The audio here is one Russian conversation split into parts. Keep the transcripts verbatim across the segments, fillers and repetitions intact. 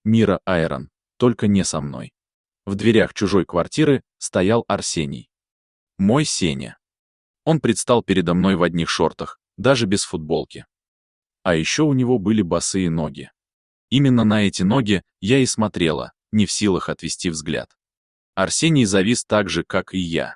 Мира Айрон, только не со мной. В дверях чужой квартиры стоял Арсений. Мой Сеня. Он предстал передо мной в одних шортах, даже без футболки. А еще у него были босые ноги. Именно на эти ноги я и смотрела, не в силах отвести взгляд. Арсений завис так же, как и я.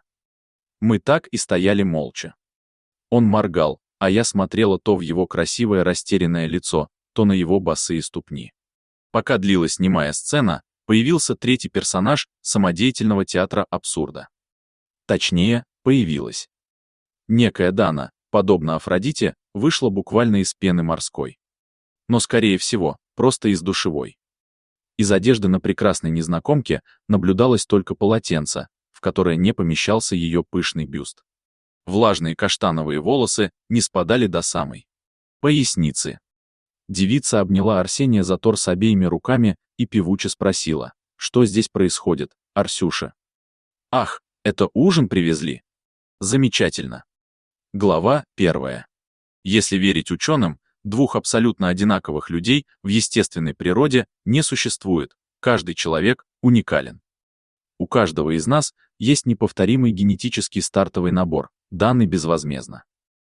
Мы так и стояли молча. Он моргал, а я смотрела то в его красивое растерянное лицо, то на его босые ступни. Пока длилась немая сцена, появился третий персонаж самодеятельного театра абсурда. Точнее, появилась. Некая Дана, подобно Афродите, вышла буквально из пены морской. Но, скорее всего, просто из душевой. Из одежды на прекрасной незнакомке наблюдалось только полотенце, в которое не помещался ее пышный бюст. Влажные каштановые волосы не спадали до самой поясницы. Девица обняла Арсения за торс обеими руками и певуче спросила: «Что здесь происходит, Арсюша?» «Ах, это ужин привезли? Замечательно». Глава первая. Если верить ученым, двух абсолютно одинаковых людей в естественной природе не существует, каждый человек уникален. У каждого из нас есть неповторимый генетический стартовый набор, данный безвозмездно.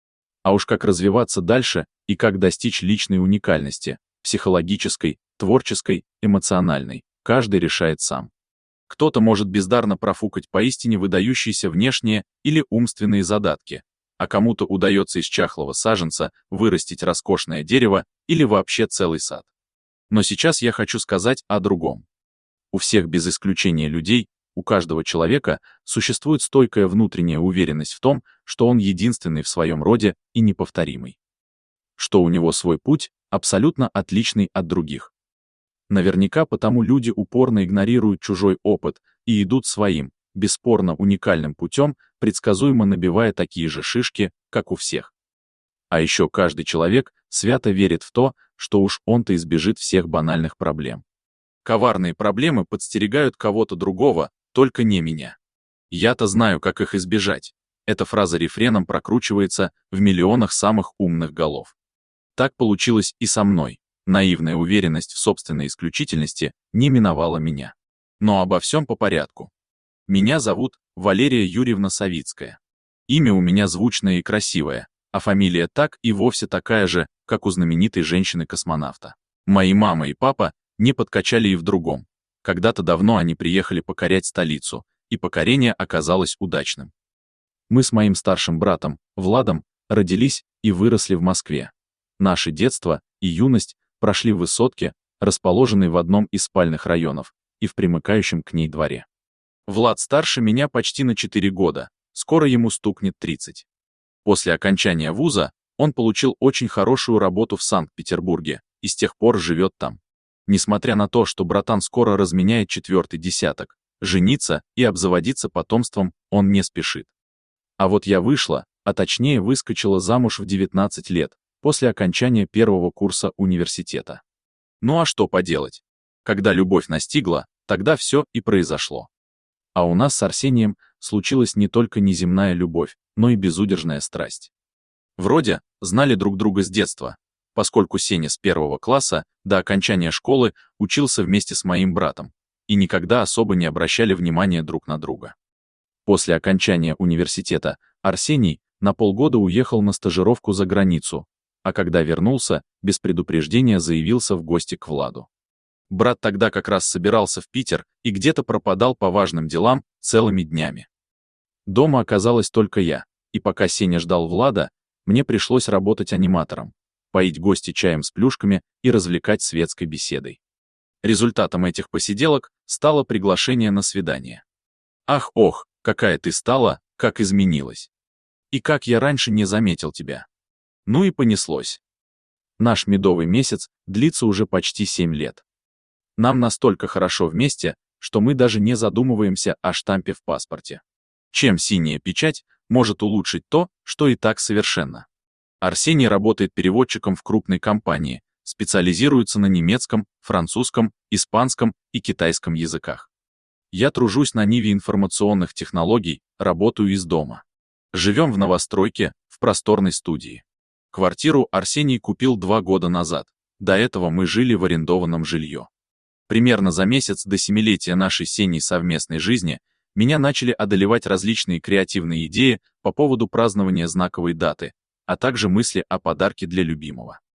А уж как развиваться дальше и как достичь личной уникальности, психологической, творческой, эмоциональной, каждый решает сам. Кто-то может бездарно профукать поистине выдающиеся внешние или умственные задатки, а кому-то удается из чахлого саженца вырастить роскошное дерево или вообще целый сад. Но сейчас я хочу сказать о другом. У всех без исключения людей, у каждого человека существует стойкая внутренняя уверенность в том, что он единственный в своем роде и неповторимый. Что у него свой путь, абсолютно отличный от других. Наверняка потому люди упорно игнорируют чужой опыт и идут своим, бесспорно уникальным путем, предсказуемо набивая такие же шишки, как у всех. А еще каждый человек свято верит в то, что уж он-то избежит всех банальных проблем. Коварные проблемы подстерегают кого-то другого, только не меня. Я-то знаю, как их избежать. Эта фраза рефреном прокручивается в миллионах самых умных голов. Так получилось и со мной. Наивная уверенность в собственной исключительности не миновала меня. Но обо всем по порядку. Меня зовут Валерия Юрьевна Савицкая. Имя у меня звучное и красивое, а фамилия так и вовсе такая же, как у знаменитой женщины-космонавта. Мои мама и папа не подкачали и в другом. Когда-то давно они приехали покорять столицу, и покорение оказалось удачным. Мы с моим старшим братом, Владом, родились и выросли в Москве. Наше детство и юность прошли в высотке, расположенной в одном из спальных районов, и в примыкающем к ней дворе. Влад старше меня почти на четыре года, скоро ему стукнет тридцать. После окончания вуза он получил очень хорошую работу в Санкт-Петербурге и с тех пор живет там. Несмотря на то, что братан скоро разменяет четвертый десяток, жениться и обзаводиться потомством он не спешит. А вот я вышла, а точнее выскочила замуж в девятнадцать лет, после окончания первого курса университета. Ну а что поделать? Когда любовь настигла, тогда все и произошло. А у нас с Арсением случилась не только неземная любовь, но и безудержная страсть. Вроде знали друг друга с детства, поскольку Сеня с первого класса до окончания школы учился вместе с моим братом, и никогда особо не обращали внимания друг на друга. После окончания университета Арсений на полгода уехал на стажировку за границу, а когда вернулся, без предупреждения заявился в гости к Владу. Брат тогда как раз собирался в Питер и где-то пропадал по важным делам целыми днями. Дома оказалась только я, и пока Сеня ждал Влада, мне пришлось работать аниматором, поить гостей чаем с плюшками и развлекать светской беседой. Результатом этих посиделок стало приглашение на свидание. Ах, ох, какая ты стала, как изменилась. И как я раньше не заметил тебя. Ну и понеслось. Наш медовый месяц длится уже почти семь лет. Нам настолько хорошо вместе, что мы даже не задумываемся о штампе в паспорте. Чем синяя печать может улучшить то, что и так совершенно? Арсений работает переводчиком в крупной компании, специализируется на немецком, французском, испанском и китайском языках. Я тружусь на ниве информационных технологий, работаю из дома. Живем в новостройке, в просторной студии. Квартиру Арсений купил два года назад, до этого мы жили в арендованном жилье. Примерно за месяц до семилетия нашей с Сеней совместной жизни меня начали одолевать различные креативные идеи по поводу празднования знаковой даты, а также мысли о подарке для любимого.